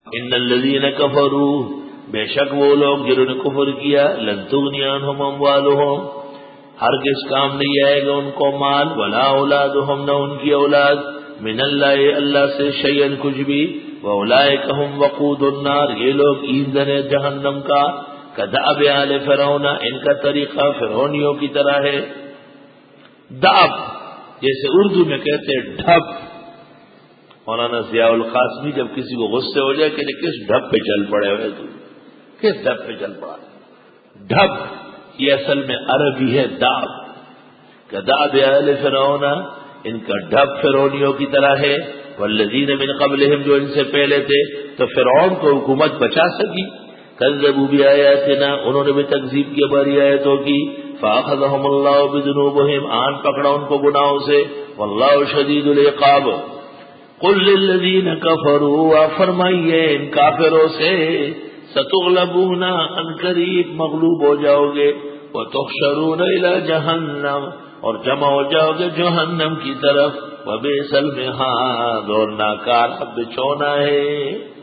ان الذین کفروا، بے شک وہ لوگ جنہوں نے کفر کیا، لن تغنی عنہم اموالہم، ہرگز کام نہیں آئے گا ان کو مال، ولا اولادہم، نہ ان کی اولاد، من اللہ، اللہ سے، شیئن کچھ بھی، واولئک ہم وقود النار، یہ لوگ ایندھن جہنم کا، کدأب آل فرعون، ان کا طریقہ فرعونیوں کی طرح ہے۔ دأب جیسے اردو میں کہتے ہیں ڈھب، مولانا ضیاء القاسمی جب کسی کو غصے ہو جائے کہ کس ڈھب پہ چل پڑے ہوئے تو کس ڈھب پہ چل پڑا، ڈھب یہ اصل میں عربی ہے دأب، کدأب آل فرعون، ان کا ڈھب فرعونیوں کی طرح ہے، والذین من قبلہم، جو ان سے پہلے تھے، تو فرعون کو حکومت بچا سکی، کذبوا بآیاتنا، انہوں نے بھی تکذیب کی ہماری آیتوں کی، فأخذہم اللہ بذنوبہم، آن پکڑا ان کو گناہوں سے، واللہ شدید العقاب۔ قل للذین کفروا، فرمائیے ان کافروں سے، ستغلبون، ان قریب مغلوب ہو جاؤ گے، وتحشرون الی جہنم، اور جمع ہو جاؤ گے جہنم کی طرف، وبئس المہاد، اور ناکار بچھونا ہے۔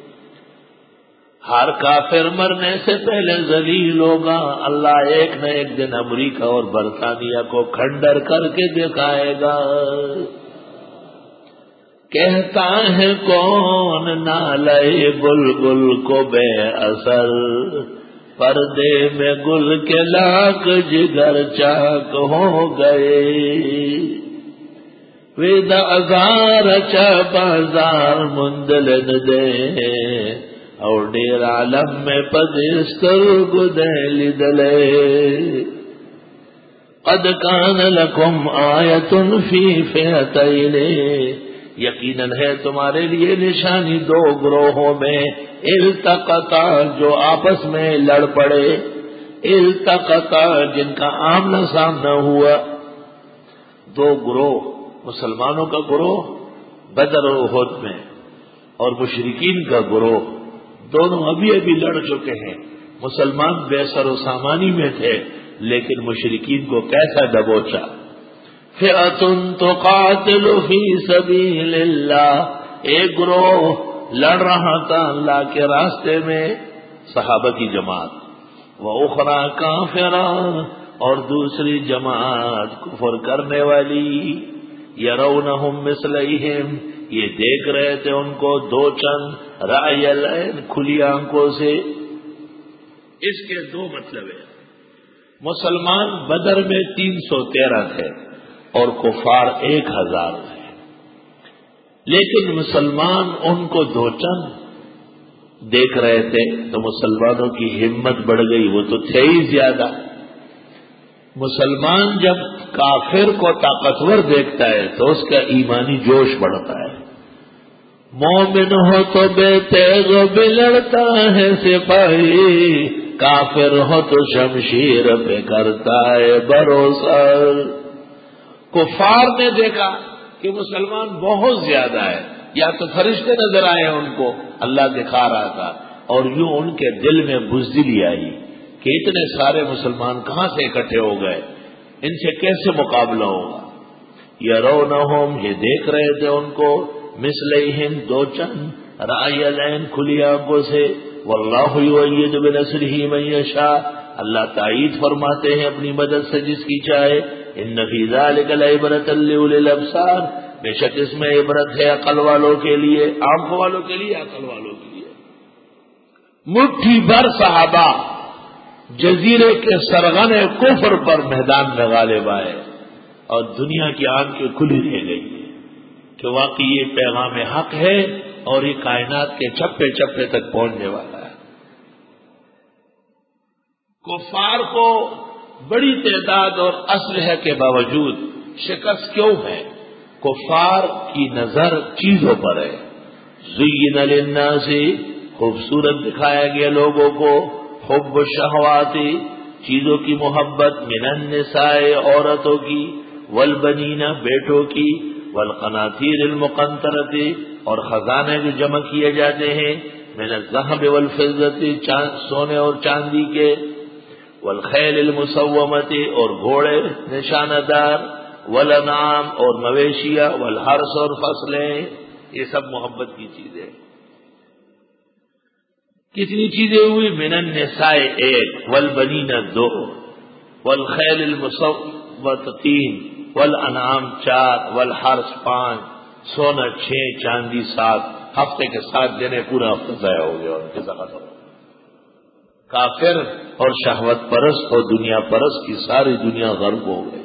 ہر کافر مرنے سے پہلے ذلیل ہوگا، اللہ ایک نہ ایک دن امریکہ اور برطانیہ کو کھنڈر کر کے دکھائے گا۔ کہتا ہے کون نالے بلبل کو بے اثر، پردے میں گل کے لاکھ جگر چاک ہو گئے، ویدا ازار چا بازار مندلن دے، اور ڈیر عالم میں پدستر گدیل دلے، قد کان لکم آیت فی فئتین، یقیناً ہے تمہارے لیے نشانی دو گروہوں میں، التقطا، جو آپس میں لڑ پڑے، التقطا، جن کا آمنا سامنا ہوا، دو گروہ، مسلمانوں کا گروہ بدر و احد میں، اور مشرکین کا گروہ، دونوں ابھی ابھی لڑ چکے ہیں۔ مسلمان بے سر و سامانی میں تھے، لیکن مشرکین کو کیسا دبوچا۔ فئۃ تقاتل فی سبیل اللہ، ایک گروہ لڑ رہا تھا اللہ کے راستے میں، صحابہ کی جماعت، وأخرى کافرہ، اور دوسری جماعت کفر کرنے والی، یرونہم مثلیہم، یہ دیکھ رہے تھے ان کو دو چند، رأی العین، کھلی آنکھوں سے۔ اس کے دو مطلب ہیں، مسلمان بدر میں 313 تھے اور کفار 1000 تھے، لیکن مسلمان ان کو دو چند دیکھ رہے تھے تو مسلمانوں کی ہمت بڑھ گئی، وہ تو تھے ہی زیادہ۔ مسلمان جب کافر کو طاقتور دیکھتا ہے تو اس کا ایمانی جوش بڑھتا ہے، مومن ہو تو بے تیغ بلڑتا ہے سپاہی، کافر ہو تو شمشیر پہ کرتا ہے بھروسہ۔ کفار نے دیکھا کہ مسلمان بہت زیادہ ہے، یا تو فرشتے نظر آئے ان کو، اللہ دکھا رہا تھا، اور یوں ان کے دل میں بزدلی آئی کہ اتنے سارے مسلمان کہاں سے اکٹھے ہو گئے، ان سے کیسے مقابلہ ہوگا۔ یرونہم، یہ دیکھ رہے تھے ان کو، مثلیہم، دو چند، رأی العین، کھلی آنکھوں سے، واللہ یؤید بنصرہ من یشاء، اللہ تائید فرماتے ہیں اپنی مدد سے جس کی چاہے۔ ان فی ذلک لعبرۃ لأولی الابصار، بے شک اس میں عبرت ہے عقل والوں کے لیے، آنکھوں والوں کے لیے، عقل والوں کے لیے۔ مٹھی بھر صحابہ جزیرے کے سرغن کفر پر میدان میں غالب آئے، اور دنیا کی آنکھیں کھلی رہ گئی کہ واقعی یہ پیغام حق ہے اور یہ کائنات کے چپے چپے تک پہنچنے والا ہے۔ کفار کو بڑی تعداد اور اسلحے کے باوجود شکست کیوں ہے؟ کفار کی نظر چیزوں پر ہے۔ زین للناس، خوبصورت دکھایا گیا لوگوں کو، حب الشہوات، چیزوں کی محبت، من النساء، عورتوں کی، والبنین، بیٹوں کی، والقناطیر المقنطرۃ، اور خزانے جو جمع کیے جاتے ہیں، من الذهب والفضة، سونے اور چاندی کے، والخیل المسومۃ، اور گھوڑے نشانہ دار، والانعام، اور مویشیاں، والحرث، اور فصلیں، یہ سب محبت کی چیزیں۔ کتنی چیزیں ہوئی؟ من النساء 1 والبنین 2 والخیل المسومۃ 3 والانعام 4 والحرث 5 سونا 6 چاندی 7 ہفتے کے 7 دن پورا ہفتہ ضائع ہو گیا ان کے زکات ہو. کافر اور شہوت پرست اور دنیا پرست کی ساری دنیا غرق ہو گئی.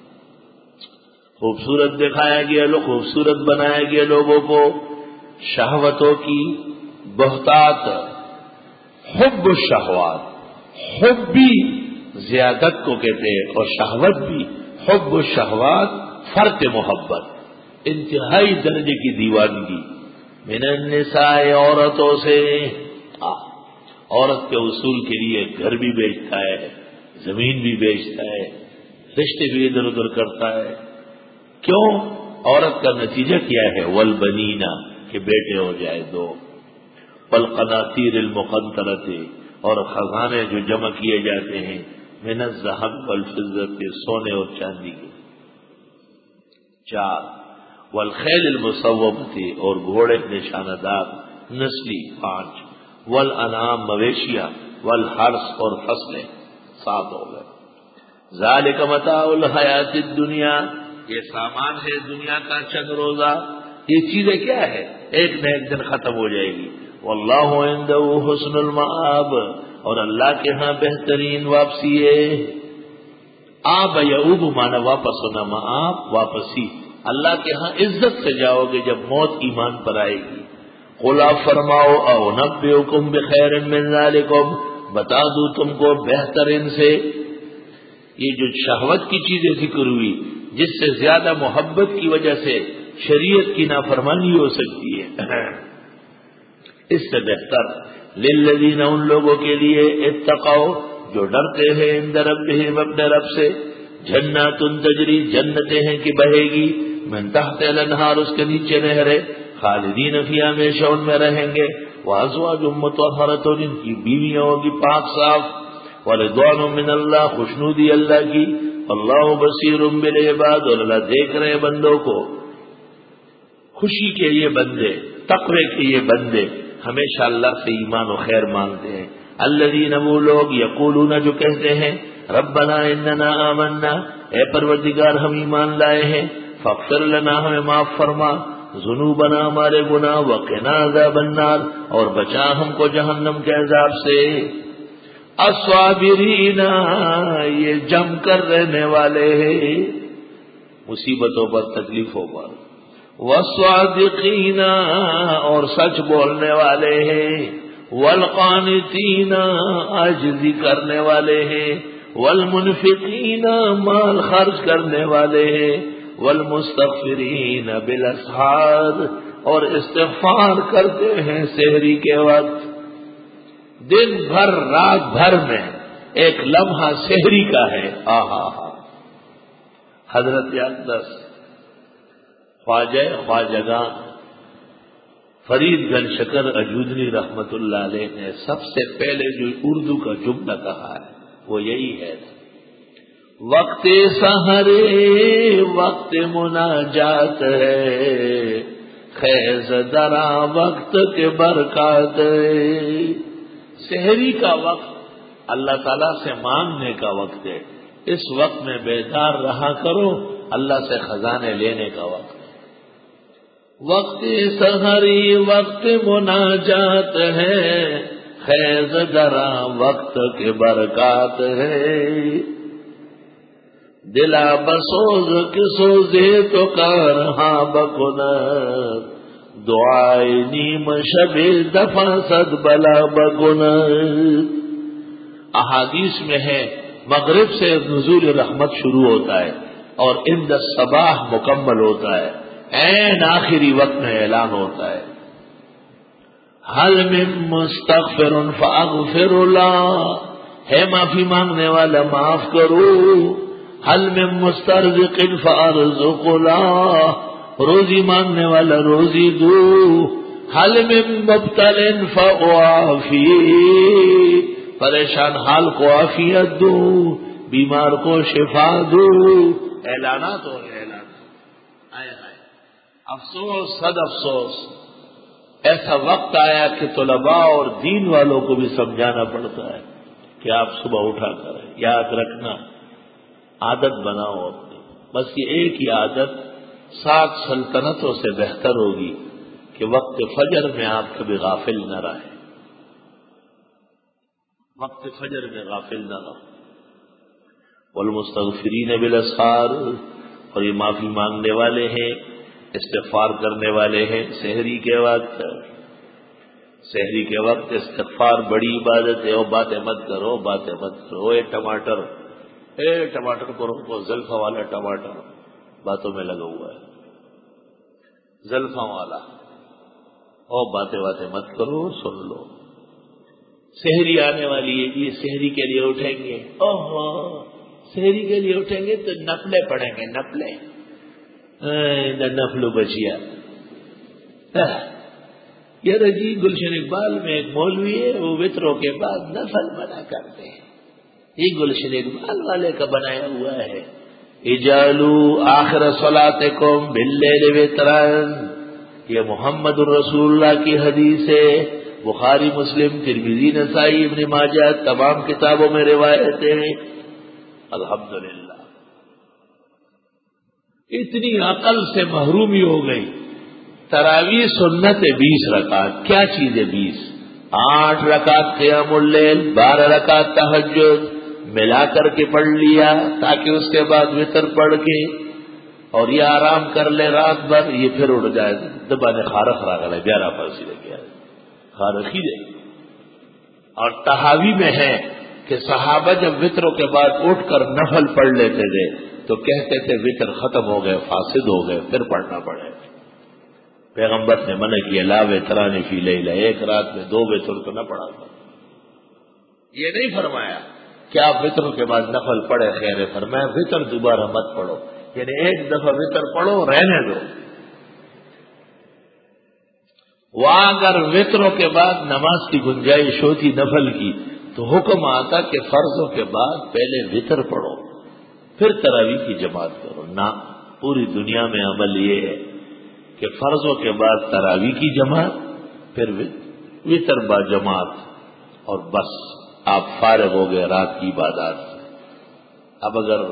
خوبصورت دکھایا گیا، خوبصورت بنایا گیا لوگوں کو، شہوتوں کی بہتات، حب الشہوات، حب بھی زیادت کو کہتے ہیں اور شہوت بھی. حب الشہوات فرق محبت، انتہائی درجے کی دیوانگی. من النساء عورتوں سے، عورت کے اصول کے لیے گھر بھی بیچتا ہے، زمین بھی بیچتا ہے، رشتے بھی ادھر ادھر کرتا ہے. کیوں؟ عورت کا نتیجہ کیا ہے؟ والبنینا، کہ بیٹے ہو جائے 2، والقناطیر المقنطرۃ، اور خزانے جو جمع کیے جاتے ہیں، من الذهب والفضة، سونے اور چاندی کے. 4 والخیل المسومۃ، اور گھوڑے نشانہ دار نسلی 5 والانعام مویشیاں، والحرث اور فصلیں 7 ہو گئے. ذالک متاع الحیات الدنیا، یہ سامان ہے دنیا کا چند روزہ. یہ چیزیں کیا ہے؟ ایک نہ ایک دن ختم ہو جائے گی. واللہ عنده حسن المآب، اور اللہ کے ہاں بہترین واپسی ہے. آب یعوب مانا واپس ہونا، مآب واپسی. اللہ کے ہاں عزت سے جاؤ گے جب موت ایمان پر آئے گی. قل فرماؤ او نبئکم بخیر من ذالکم، بتا دوں تم کو بہترین سے. یہ جو شہوت کی چیزیں ذکر ہوئی، جس سے زیادہ محبت کی وجہ سے شریعت کی نافرمانی ہو سکتی ہے، اس سے بہتر للذین، ان لوگوں کے لیے اتقوا، جو ڈرتے ہیں، عند ربہم، اپنے رب سے، جنات تجری، جنتیں ہیں کہ بہے گی، من تحت الانہار، اس کے نیچے نہریں، خالدین فیہا، ہمیشہ ان میں رہیں گے، وازواج مطہرۃ، ان کی بیویاں ہوگی پاک صاف، ورضوان من اللہ، خوشنودی اللہ کی، اللہ بصیر بالعباد، اور اللہ دیکھ رہے بندوں کو. خوشی کے یہ بندے، تقوی کے یہ بندے ہمیشہ اللہ سے ایمان و خیر مانگتے ہیں. الذین، وہ لوگ، یقولون، جو کہتے ہیں، ربنا اننا آمنا، اے پروردگار ہم ایمان لائے ہیں، فاغفر لنا، ہمیں معاف فرما، ذنوبنا، ہمارے گناہ، وقنا عذاب النار، اور بچا ہم کو جہنم کے عذاب سے. الصابرین، یہ جم کر رہنے والے ہیں مصیبتوں پر، تکلیفوں پر. والصادقین، اور سچ بولنے والے ہیں. والقانتین، عاجزی کرنے والے ہیں. والمنفقین، مال خرچ کرنے والے ہیں. والمستغفرین بالاسحار، اور استغفار کرتے ہیں سحری کے وقت. دن بھر رات بھر میں ایک لمحہ سحری کا ہے. حضرت اقدس خواجہ فرید گنج شکر اجودری رحمت اللہ علیہ نے سب سے پہلے جو اردو کا جملہ کہا ہے وہ یہی ہے: وقت سحرے وقت مناجات ہے، خیز درا وقت کے برکات ہے. سحری کا وقت اللہ تعالیٰ سے مانگنے کا وقت ہے. اس وقت میں بیدار رہا کرو، اللہ سے خزانے لینے کا وقت. وقت سحری وقت مناجات ہے، خیز درا وقت کے برکات ہے. دلا بسوز کے سوزے تو کارہاں بکنر، دعائے نیم شب دفع صد بلا بکنر. احادیث میں ہے مغرب سے نزول رحمت شروع ہوتا ہے اور عند الصباح مکمل ہوتا ہے، عین آخری وقت میں اعلان ہوتا ہے: حل من مستغفر فاغفر اللہ، ہے معافی مانگنے والا معاف کرو. حل من مسترزق فارزق اللہ، روزی مانگنے والا روزی دو. حل من مبتل فاعافی، پریشان حال کو عافیت دو، بیمار کو شفا دو. اعلانات ہو گئے، اعلان. افسوس، صد افسوس، ایسا وقت آیا کہ طلباء اور دین والوں کو بھی سمجھانا پڑتا ہے کہ آپ صبح اٹھا کر یاد رکھنا، عادت بناؤ اپنی، بس یہ ایک ہی عادت 7 سلطنتوں سے بہتر ہوگی کہ وقت فجر میں آپ کبھی غافل نہ رہیں، وقت فجر میں غافل نہ رہو۔ والمستغفرین بالاسحار، اور یہ معافی مانگنے والے ہیں، استغفار کرنے والے ہیں سحری کے وقت۔ سحری کے وقت استغفار بڑی عبادت ہے۔ او باتیں مت کرو، باتیں مت کرو، اے ٹماٹر کو روکو، زلفا والا ٹماٹر باتوں میں لگا ہوا ہے، زلفا والا، او باتیں مت کرو، سن لو۔ سحری آنے والی ہے، یہ سحری کے لیے اٹھیں گے، اوہو سحری کے لیے اٹھیں گے تو نفلیں پڑھیں گے، نفل بچیا۔ یہ رجی گلشن اقبال میں ایک مولوی ہے، وہ وطروں کے بعد نفل بنا کرتے ہیں، یہ گلشن اقبال والے کا بنایا ہوا ہے۔ اجالو آخر صلاتکم باللیل وطرن، یہ محمد الرسول اللہ کی حدیث ہے، بخاری، مسلم، ترمذی، نسائی، ابن ماجہ، تمام کتابوں میں روایتیں ہیں۔ الحمدللہ اتنی عقل سے محرومی ہو گئی۔ تراویح سنت 20 رکعت، کیا چیز ہے 20؟ 8 رکعت قیام اللیل، 12 رکعت تہجد ملا کر کے پڑھ لیا، تاکہ اس کے بعد وتر پڑھ کے اور یہ آرام کر لے رات بھر، یہ پھر اٹھ جائے دبانے خارخ راگل ہے 11 پرسی لے گیا خارخی دے۔ اور تحاوی میں ہے کہ صحابہ جب وطروں کے بعد اٹھ کر نفل پڑھ لیتے تھے تو کہتے تھے وطر ختم ہو گئے، فاسد ہو گئے، پھر پڑھنا پڑے۔ پیغمبر نے منع کیا، لا وتران فی لیلہ، ایک رات میں 2 وطر تو نہ پڑھا تھا۔ یہ نہیں فرمایا کہ آپ وطروں کے بعد نفل پڑھے، خیر فرمایا وطر دوبارہ مت پڑھو، یعنی ایک دفعہ وطر پڑھو، رہنے دو۔ وہاں اگر وطروں کے بعد نماز کی گنجائش ہوتی نفل کی تو حکم آتا کہ فرضوں کے بعد پہلے وطر پڑھو پھر تراویح کی جماعت کرو۔ نہ، پوری دنیا میں عمل یہ ہے کہ فرضوں کے بعد تراویح کی جماعت، پھر وطر با جماعت، اور بس آپ فارغ ہو گئے رات کی عبادات سے۔ اب اگر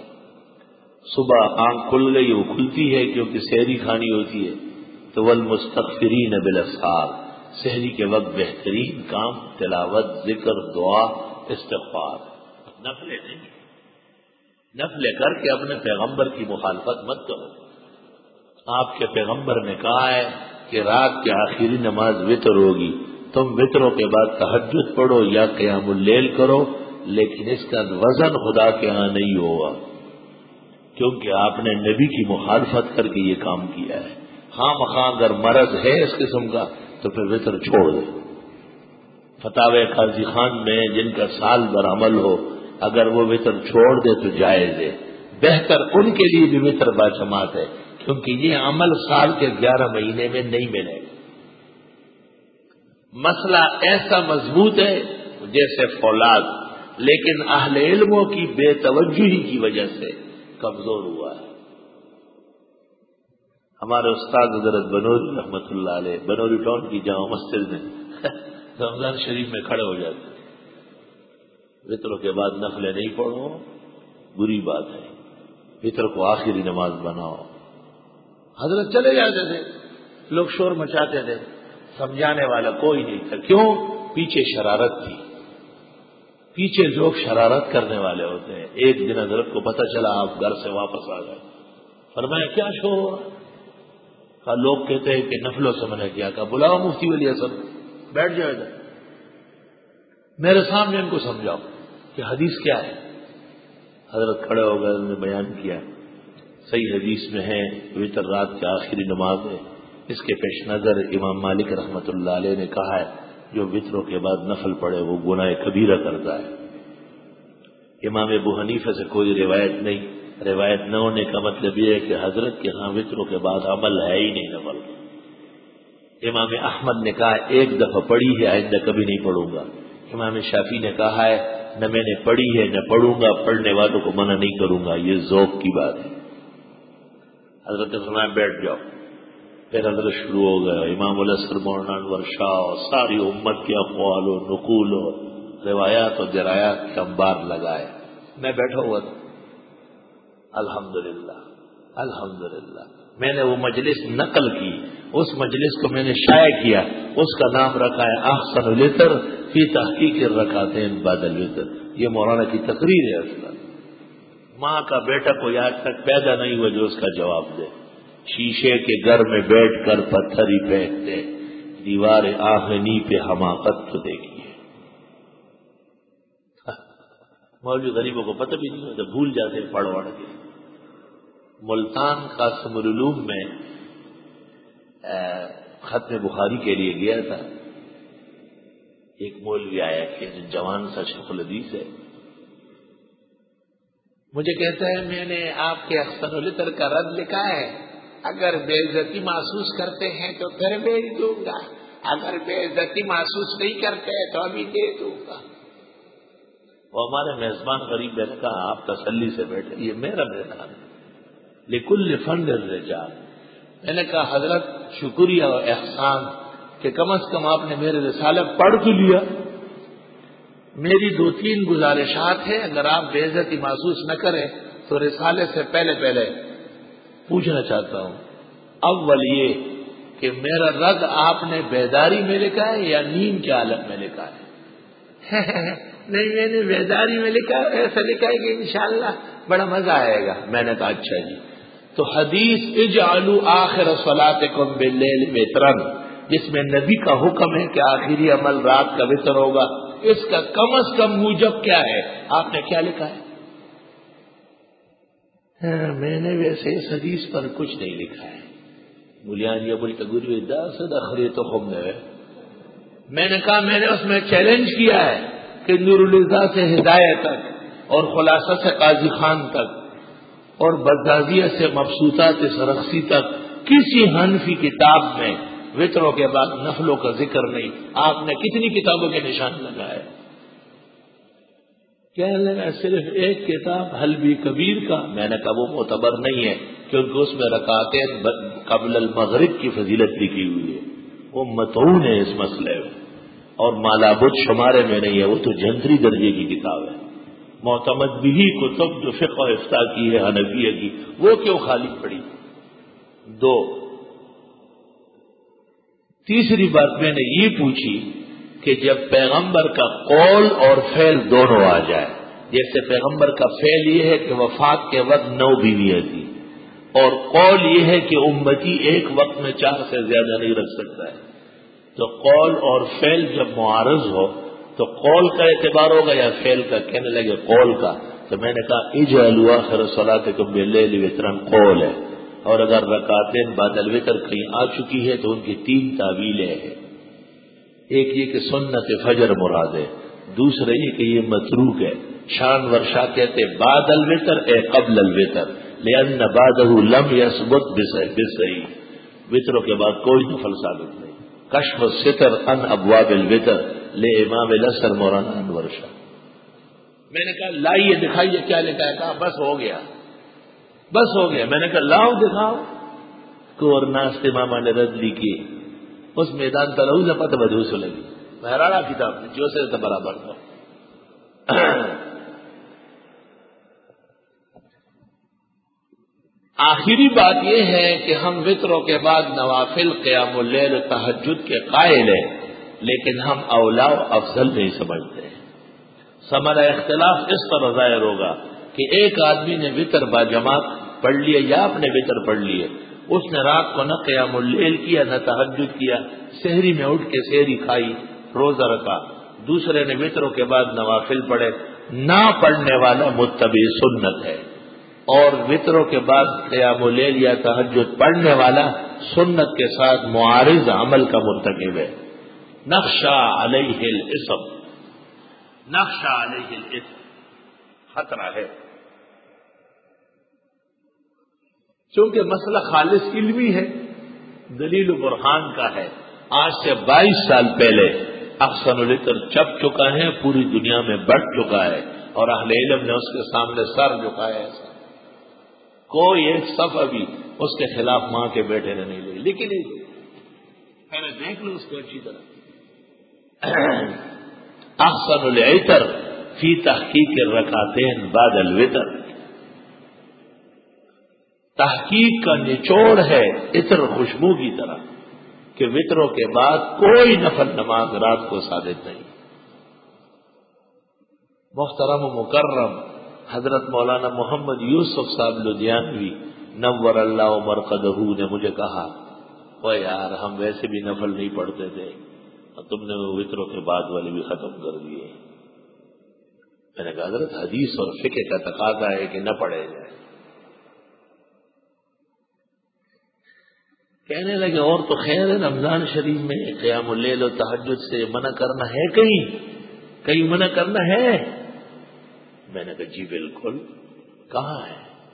صبح آنکھ کھل گئی، وہ کھلتی ہے کیونکہ سحری کھانی ہوتی ہے، تو والمستغفرین بالاسحار، سحری کے وقت بہترین کام تلاوت، ذکر، دعا، استغفار، نفلیں نہیں، نفلیں کر کے اپنے پیغمبر کی مخالفت مت کرو۔ آپ کے پیغمبر نے کہا ہے کہ رات کی آخری نماز وطر ہوگی، تم وطروں کے بعد تہجد پڑھو یا قیام اللیل کرو، لیکن اس کا وزن خدا کے ہاں نہیں ہوگا، کیونکہ آپ نے نبی کی مخالفت کر کے یہ کام کیا ہے۔ ہاں مخواہ اگر مرض ہے اس قسم کا تو پھر وطر چھوڑ دے۔ فتاوی قاضی خان میں جن کا سال بھر عمل ہو، اگر وہ وطر چھوڑ دے تو جائز ہے، بہتر ان کے لیے بھی وطر با جماعت ہے، کیونکہ یہ عمل سال کے 11 مہینے میں نہیں ملے گا۔ مسئلہ ایسا مضبوط ہے جیسے فولاد، لیکن اہل علموں کی بے توجہی کی وجہ سے کمزور ہوا ہے۔ ہمارے استاد حضرت بنوری رحمت اللہ علیہ بنوری ٹاؤن کی جامع مسجد میں رمضان شریف میں کھڑے ہو جاتے ہیں، وطروں کے بعد نفلیں نہیں پڑھو، بری بات ہے، وطر کو آخری نماز بناؤ۔ حضرت چلے جاتے تھے، لوگ شور مچاتے تھے، سمجھانے والا کوئی نہیں تھا۔ کیوں؟ پیچھے شرارت تھی، پیچھے لوگ شرارت کرنے والے ہوتے ہیں۔ ایک دن حضرت کو پتہ چلا آپ گھر سے واپس آ گئے، فرمایا کیا شور ہوا؟ کہا لوگ کہتے ہیں کہ نفلوں سے منع کیا۔ کہا بلاؤ مفتی ولی احسن، بیٹھ جاؤ ادھر، میرے سامنے ان کو سمجھاؤ کہ حدیث کیا ہے۔ حضرت کھڑے ہو گئے، انہوں نے بیان کیا، صحیح حدیث میں ہے وطر رات کی آخری نماز ہے، اس کے پیش نظر امام مالک رحمت اللہ علیہ نے کہا ہے جو وطروں کے بعد نفل پڑے وہ گناہ کبیرہ کرتا ہے۔ امام ابو حنیفہ سے کوئی روایت نہیں، روایت نہ ہونے کا مطلب یہ ہے کہ حضرت کے ہاں وطروں کے بعد عمل ہے ہی نہیں نفل۔ امام احمد نے کہا ایک دفعہ پڑھی ہے، آئندہ کبھی نہیں پڑھوں گا۔ امام شافعی نے کہا ہے نہ میں نے پڑھی ہے نہ پڑھوں گا، پڑھنے والوں کو منع نہیں کروں گا، یہ ذوق کی بات ہے۔ حضرت نے فرمایا بیٹھ جاؤ، پھر حضرت شروع ہو گیا امام الاسر مولانا انور شاہ اور ساری امت کے اقوال و نقول و روایات و درایات کے انبار لگائے. میں بیٹھا ہوا تھا. الحمدللہ الحمدللہ میں نے وہ مجلس نقل کی. اس مجلس کو میں نے شائع کیا. اس کا نام رکھا ہے احسن الوتر فی تحقیق الرکعتین بعد الوتر. یہ مولانا کی تقریر ہے. اصلا ماں کا بیٹا کوئی آج تک پیدا نہیں ہوا جو اس کا جواب دے. شیشے کے گھر میں بیٹھ کر پتھر ہی پھینکتے, دیوار آہنی پہ حماقت تو دیکھیے. مولوی غریبوں کو پتہ بھی نہیں ہوتا, بھول جاتے پڑھ وڑھ کے. ملتان قاسم العلوم میں ختم بخاری کے لیے گیا تھا. ایک مولوی آیا کہ جوان سا شیخ الحدیث ہے. مجھے کہتا ہے میں نے آپ کے احسن الوتر کا رد لکھا ہے, اگر بے عزتی محسوس کرتے ہیں تو پھر بھیج دوں گا, اگر بے عزتی محسوس نہیں کرتے تو ابھی دے دوں گا. وہ ہمارے میزبان غریب نے کہا آپ تسلی سے بیٹھے, یہ میرا میدان ہے, لکل فن الرجال. میں نے کہا حضرت شکریہ و احسان کہ کم از کم آپ نے میرے رسالہ پڑھ تو لیا. میری 2-3 گزارشات ہیں, اگر آپ بے عزتی محسوس نہ کریں تو رسالے سے پہلے پوچھنا چاہتا ہوں. اول یہ کہ میرا رد آپ نے بیداری میں لکھا ہے یا نیند کے عالم میں لکھا ہے؟ نہیں, میں نے بیداری میں لکھا ہے. ایسا لکھا ہے کہ انشاءاللہ بڑا مزہ آئے گا. میں نے کہا اچھا جی. تو حدیث اجعلوا آخر صلاتکم باللیل وترن, جس میں نبی کا حکم ہے کہ آخری عمل رات کا وتر ہوگا, اس کا کم از کم موجب کیا ہے؟ آپ نے کیا لکھا ہے؟ میں نے ویسے اس حدیث پر کچھ نہیں لکھا ہے. ملیان یہ بولتا گروی دا صدا خریت خم نے. میں نے کہا میں نے اس میں چیلنج کیا ہے کہ نور الرضا سے ہدایت تک اور خلاصہ سے قاضی خان تک اور بزازیہ سے مبسوطات سرخسی تک کسی حنفی کتاب میں وطروں کے بعد نفلوں کا ذکر نہیں. آپ نے کتنی کتابوں کے نشان لگائے؟ کہنے لگا صرف ایک کتاب حلبی کبیر کا. میں نے کہا وہ معتبر نہیں ہے کیونکہ اس میں رکعتین قبل المغرب کی فضیلت لکھی ہوئی ہے, وہ متعون ہے اس مسئلے میں, اور مالابد شمارے میں نہیں ہے, وہ تو جنتری درجے کی کتاب ہے. معتمد بھی کتب جو فقہ و افتاء کی ہے حنفیہ کی, وہ کیوں خالی پڑی؟ 2. تیسری بات میں نے یہ پوچھی کہ جب پیغمبر کا قول اور فعل دونوں آ جائے, جیسے پیغمبر کا فعل یہ ہے کہ وفات کے وقت 9 بیویاں تھیں, اور قول یہ ہے کہ امتی ایک وقت میں 4 سے زیادہ نہیں رکھ سکتا ہے, تو قول اور فعل جب معارض ہو تو قول کا اعتبار ہوگا یا فعل کا؟ کہنے لگے قول کا. تو میں نے کہا اجعلوا آخر صلاتکم باللیل وترا قول ہے, اور اگر رکعتین بعد الوتر کہیں آ چکی ہے تو ان کی 3 تعویلیں ہیں. ایک یہ کہ سنت فجر مراد ہے, دوسرے یہ کہ یہ متروک ہے. شان ورشا کہتے بعد الوتر اے قبل الوتر, لأن بعدہ لم یثبت بالصحیح. وطروں کے بعد کوئی نفل ثابت نہیں. کشف الستر ان ابواب الوتر لے امام الاسر مولانا انور شاہ. میں نے کہا لائیے دکھائیے کیا لکھا ہے. کہا بس ہو گیا, بس ہو گیا. میں نے کہا لاؤ دکھاؤ. کو اور ناست ماما نے رد لی کی اس میدان تلوز پتہ بدوس لگی. بہراڑا کتاب جو سے برابر تھا. آخری بات یہ ہے کہ ہم وطروں کے بعد نوافل قیام اللیل تہجد کے قائل ہیں, لیکن ہم اولا و افضل نہیں سمجھتے. ثمرہ اختلاف اس طرح ظاہر ہوگا کہ ایک آدمی نے وطر با جماعت پڑھ لیے یا اپنے وطر پڑھ لیے, اس نے رات کو نہ قیام اللیل کیا نہ تہجد کیا, سحری میں اٹھ کے سحری کھائی, روزہ رکھا. دوسرے نے وطروں کے بعد نوافل پڑھے. نہ پڑھنے والا متبع سنت ہے, اور وطروں کے بعد قیام اللیل یا تہجد پڑھنے والا سنت کے ساتھ معارض عمل کا مرتکب ہے. نخشا علیہ الاسم, نخشا علیہ الاسم, خطرہ ہے. چونکہ مسئلہ خالص علمی ہے, دلیل و برہان کا ہے. آج سے 22 سال پہلے احسن الوتر چھپ چکا ہے, پوری دنیا میں بڑھ چکا ہے, اور اہل علم نے اس کے سامنے سر جھکایا ہے. کوئی ایک صفحہ بھی اس کے خلاف ماں کے بیٹے نے نہیں لکھی، لیکن پہلے دیکھ لو اس کو اچھی طرح۔ احسن العطر فی تحقیق الرکعتین بعد الوتر، تحقیق کا نچوڑ ہے عطر خوشبو کی طرح کہ وطروں کے بعد کوئی نفل نماز رات کو ثابت نہیں۔ محترم و مکرم حضرت مولانا محمد یوسف صاحب لدھیانوی نور اللہ مرقدہ نے مجھے کہا، وہ یار ہم ویسے بھی نفل نہیں پڑھتے تھے اور تم نے وہ وطروں کے بعد والے بھی ختم کر دیے۔ میں نے کہا حضرت حدیث اور فقہ کا تقاضا ہے کہ نہ پڑھے جائے۔ کہنے لگے اور تو خیر ہے، رمضان شریف میں قیام اللیل و تہجد سے منع کرنا ہے، کہیں منع کرنا ہے؟ میں نے کہا جی بالکل، کہاں ہے؟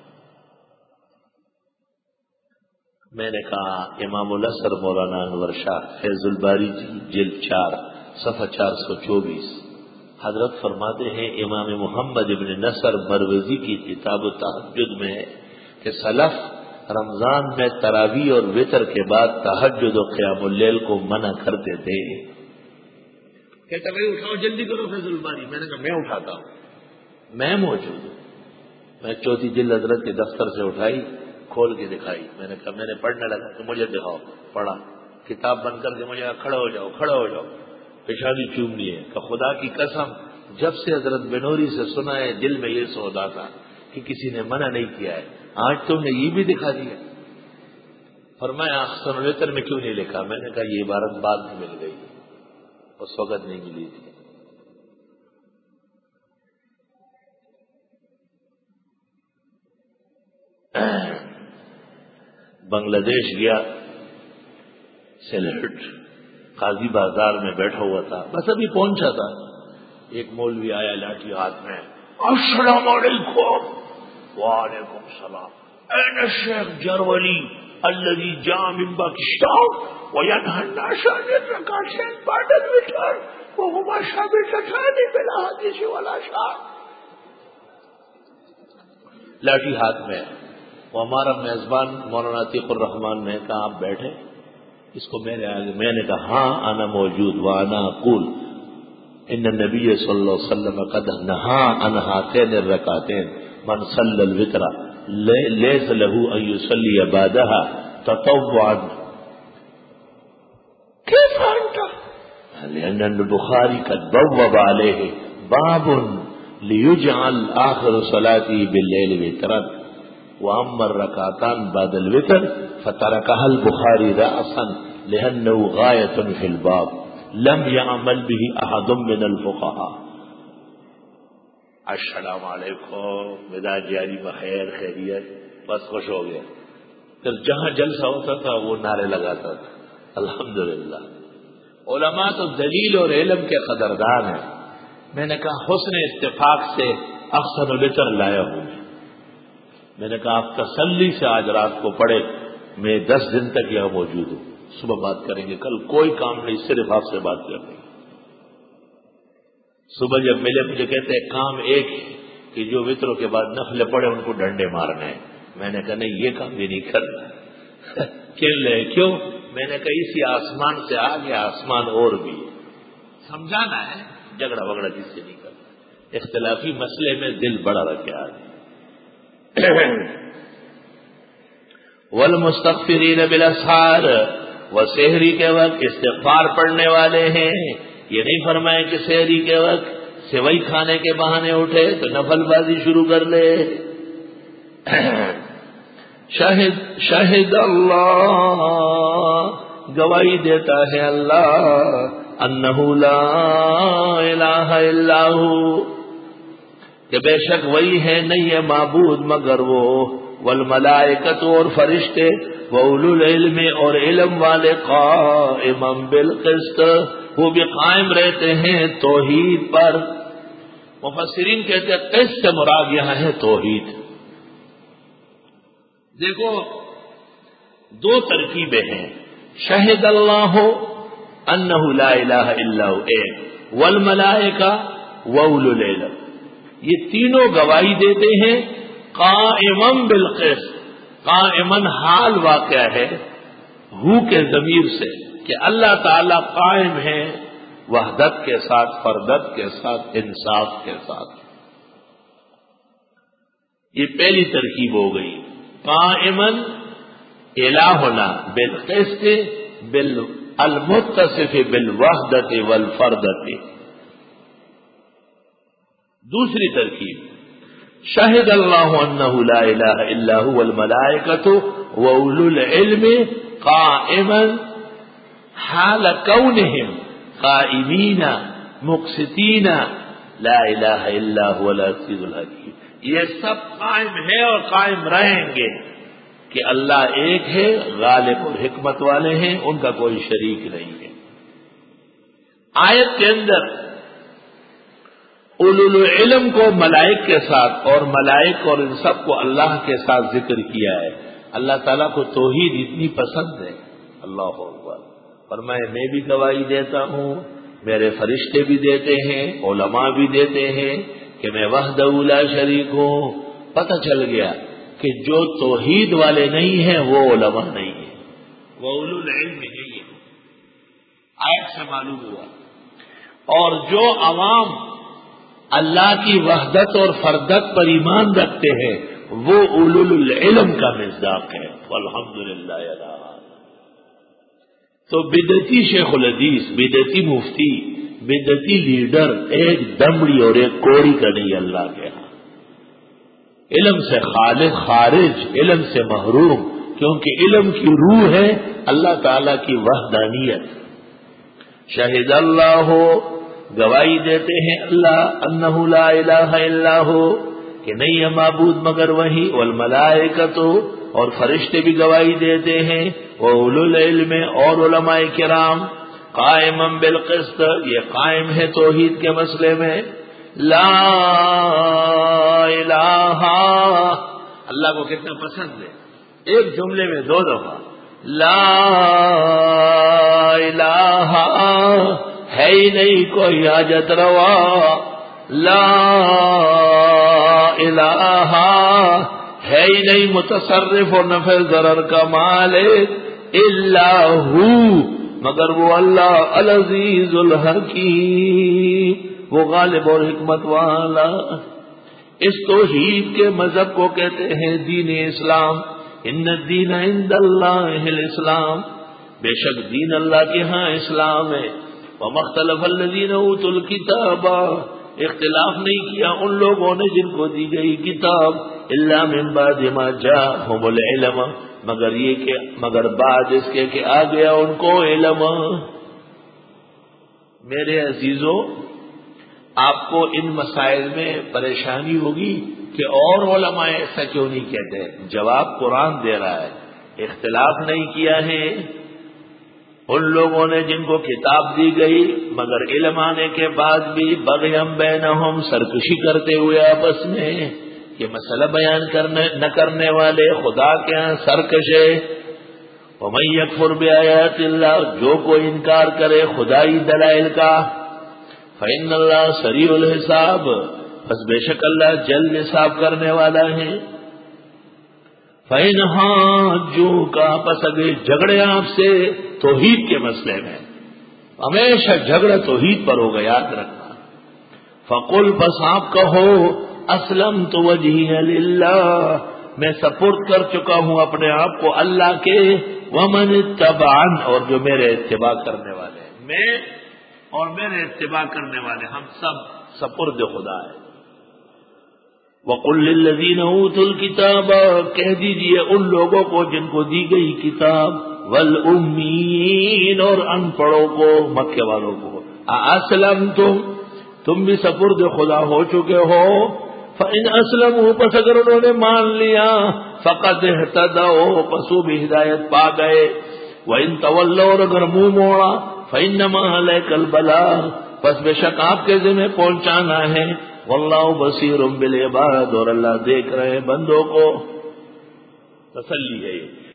میں نے کہا امام الاثر مولانا انور شاہ فیض الباری جلد 4 صفحہ 424 حضرت فرماتے ہیں امام محمد ابن نصر مروزی کی کتاب التہجد میں ہے کہ سلف رمضان میں تراویح اور وتر کے بعد تہجد و قیام اللیل کو منع کرتے تھے۔ کہتا بھائی اٹھاؤ جلدی کرو فیض الباری، میں نے کہا میں اٹھاتا ہوں، میں موجود ہوں۔ میں چوتھی جلد حضرت کے دفتر سے اٹھائی، کھول کے دکھائی، میں نے کہا میں نے پڑھنے لگا تو مجھے دکھاؤ، پڑھا، کتاب بند کر کے مجھے کہا کھڑے ہو جاؤ، کھڑے ہو جاؤ، پیشانی چومنی ہے کہ خدا کی قسم جب سے حضرت بنوری سے سنا ہے دل میں یہ سودا تھا کہ کسی نے منع نہیں کیا ہے، آج تم نے یہ بھی دکھا دیا۔ فرمایا احسن الوتر میں کیوں نہیں لکھا؟ میں نے کہا یہ عبارت بعد میں مل گئی، اس وقت نہیں ملی تھی۔ بنگلہ دیش گیا، سلہٹ قاضی بازار میں بیٹھا ہوا تھا، بس ابھی پہنچا تھا، ایک مولوی آیا لاٹھی ہاتھ میں، السلام علیکم۔ وعلیکم السلام۔ این الشیخ جرولی الذي جاء من باکستان وينهى الناس عن الركعتين بعد الوتر وهما ثابتتان بلا حدیث ولا شاذ۔ لاٹھی ہاتھ میں، وہ ہمارا میزبان مولانا عتیق الرحمان نے کہا آپ بیٹھے، اس کو میرے آگے، میں نے کہا ہاں انا موجود وانا اقول ان النبی صلی اللہ علیہ وسلم قد نہا عن هاتین الرکعتین من صلی الوتر لیس له ان يصلي بعدها تطوعا۔ كيف انت؟ لان البخاری قد بوب عليه باب ليجعل آخر صلاته بالليل وترا واما الركعتان بعد الوتر فتركها البخاری رأسا لانه غاية في الباب لم يعمل به احد من الفقهاء۔ السلام علیکم، مزاج جاری بخیر، خیریت، بس خوش ہو گیا۔ پھر جہاں جلسہ ہوتا تھا وہ نعرے لگاتا تھا۔ الحمدللہ علماء تو دلیل اور علم کے قدردان ہیں۔ میں نے کہا حسن اتفاق سے احسن الوتر لایا ہوں میں نے کہا آپ تسلی سے آج رات کو پڑھے، میں 10 دن تک یہاں موجود ہوں، صبح بات کریں گے، کل کوئی کام نہیں، صرف آپ سے بات کریں گے۔ صبح جب ملے مجھے کہتے ہیں کام ایک ہے کہ جو وطروں کے بعد نفلیں پڑے ان کو ڈنڈے مارنے ہیں۔ میں نے کہا نہیں یہ کام بھی نہیں کرنا۔ کیوں؟ میں نے کہا اسی آسمان سے آگے آسمان اور بھی ہے، سمجھانا ہے، جھگڑا وگڑا جس سے نہیں کرنا، اختلافی مسئلے میں دل بڑا رکھے آدمی۔ والمستغفرین بالاسحار، وہ سحری کے وقت استغفار پڑھنے والے ہیں۔ یہ نہیں فرمائے کہ سحری کے وقت سوئی کھانے کے بہانے اٹھے تو نفل بازی شروع کر لے۔ شاہد اللہ، گواہی دیتا ہے اللہ، انہ لا الہ الا ہو، کہ بے شک وہی ہے نہیں ہے معبود مگر وہ، والملائکۃ اور فرشتے، وَأُولُو الْعِلْمِ اور علم والے، قائما بالقسط وہ بھی قائم رہتے ہیں توحید پر۔ مفسرین کہتے ہیں قسط سے مراد یہاں ہے توحید۔ دیکھو 2 ترکیبیں ہیں، شہد اللہ انہ لا الہ الا ہو ایک، والملائکہ وَأُولُو الْعِلْمِ، یہ تینوں گواہی دیتے ہیں قائمن بالقسط، قائمن حال واقع ہے ہو کے ضمیر سے کہ اللہ تعالی قائم ہے وحدت کے ساتھ، فردت کے ساتھ، انصاف کے ساتھ۔ یہ پہلی ترکیب ہو گئی، قائمن الہنا بالقسط المتصف بالوحدت والفردت۔ دوسری ترکیب، شہد اللہ انہ لا الہ الا هو والملائکۃ واولو العلم قائما حال کونہم قائمین مقسطین لا الہ الا هو العزیز الحکیم۔ یہ سب قائم ہے اور قائم رہیں گے کہ اللہ ایک ہے، غالب اور حکمت والے ہیں، ان کا کوئی شریک نہیں ہے۔ آیت کے اندر اولو العلم کو ملائک کے ساتھ اور ملائک اور ان سب کو اللہ کے ساتھ ذکر کیا ہے۔ اللہ تعالیٰ کو توحید اتنی پسند ہے، اللہ اکبر، فرمایا میں بھی گواہی دیتا ہوں، میرے فرشتے بھی دیتے ہیں، علماء بھی دیتے ہیں کہ میں وحدہ لا شریک ہوں۔ پتہ چل گیا کہ جو توحید والے نہیں ہیں وہ علماء نہیں ہیں، وہ اولو العلم نہیں ہیں، آیت سے معلوم ہوا۔ اور جو عوام اللہ کی وحدت اور فردت پر ایمان رکھتے ہیں وہ اولو العلم کا مصداق ہے، والحمدللہ اللہ۔ تو بدعتی شیخ الحدیث، بدعتی مفتی، بدعتی لیڈر ایک دمڑی اور ایک کوڑی کا نہیں اللہ کے ہاں، علم سے خارج، علم سے محروم، کیونکہ علم کی روح ہے اللہ تعالی کی وحدانیت۔ شہد اللہ ہو، گواہی دیتے ہیں اللہ انہ لا الہ الا ہو کہ نہیں ہے معبود مگر وہی، والملائکۃ اور فرشتے بھی گواہی دیتے ہیں، واولو العلم اور علماء کرام، قائما بالقسط، یہ قائم ہے توحید کے مسئلے میں، لا الہ، اللہ کو کتنا پسند ہے، ایک جملے میں دو دفعہ، لا الہ، ہے ہی نہیں کوئی حاجت روا، لا الہ، ہے ہی نہیں متصرف اور نفع ضرر کا مالک، الا ہو، مگر وہ اللہ العزیز الحکیم، وہ غالب اور حکمت والا۔ اس توحید کے مذہب کو کہتے ہیں دین اسلام، ان الدین عند اللہ الاسلام، بے شک دین اللہ کے ہاں اسلام ہے۔ وما اختلف الذین اوتوا الکتاب، اختلاف نہیں کیا ان لوگوں نے جن کو دی گئی کتاب، الا من بعد ما جاءہم العلم، مگر یہ کہ مگر بعد اس کے کہ آ گیا ان کو علم۔ میرے عزیزوں، آپ کو ان مسائل میں پریشانی ہوگی کہ اور علماء ایسا کیوں نہیں کہتے، جواب قرآن دے رہا ہے، اختلاف نہیں کیا ہے ان لوگوں نے جن کو کتاب دی گئی، مگر علم آنے کے بعد بھی بغیم بینہم، سرکشی کرتے ہوئے آپس میں، یہ مسئلہ بیان نہ کرنے والے خدا کے ہاں سرکش ہے۔ ومن یکفر بآیات اللہ، جو کوئی انکار کرے خدائی دلائل کا، فإن اللہ سریع الحساب، بس بے شک اللہ جلد حساب کرنے والا ہے۔ فإن حاجوک، پس اگر جھگڑے آپ سے توحید کے مسئلے میں، ہمیشہ جھگڑا توحید پر ہوگا، یاد رکھنا، فقل، بس آپ کہو، اسلمت وجہی للہ، میں سپرد کر چکا ہوں اپنے آپ کو اللہ کے، ومن اتبعن، اور جو میرے اتباع کرنے والے ہیں، میں اور میرے اتباع کرنے والے ہم سب سپرد خدا ہے۔ وَقُلْ لِلَّذِينَ أُوتُوا الْكِتَابَ، کہہ دیجئے ان لوگوں کو جن کو دی گئی کتاب، وَالْأُمِّيِّينَ، اور ان پڑھوں کو، مکے والوں کو، أَأَسْلَمْتُمْ، تم بھی سپرد خدا ہو چکے ہو، فَإِنْ أَسْلَمُوا، پس اگر انہوں نے مان لیا، فَقَدْ اهْتَدَوْا، پس وہ بھی ہدایت پا گئے، وَإِنْ تَوَلَّوْا، اور اگر منہ موڑا، فَإِنَّمَا عَلَيْكَ الْبَلَاغُ، پس بے شک آپ کے ذمہ پہنچانا ہے، واللہ بصیر بالعباد، اور اللہ دیکھ رہے بندوں کو۔ تسلی ہے یہ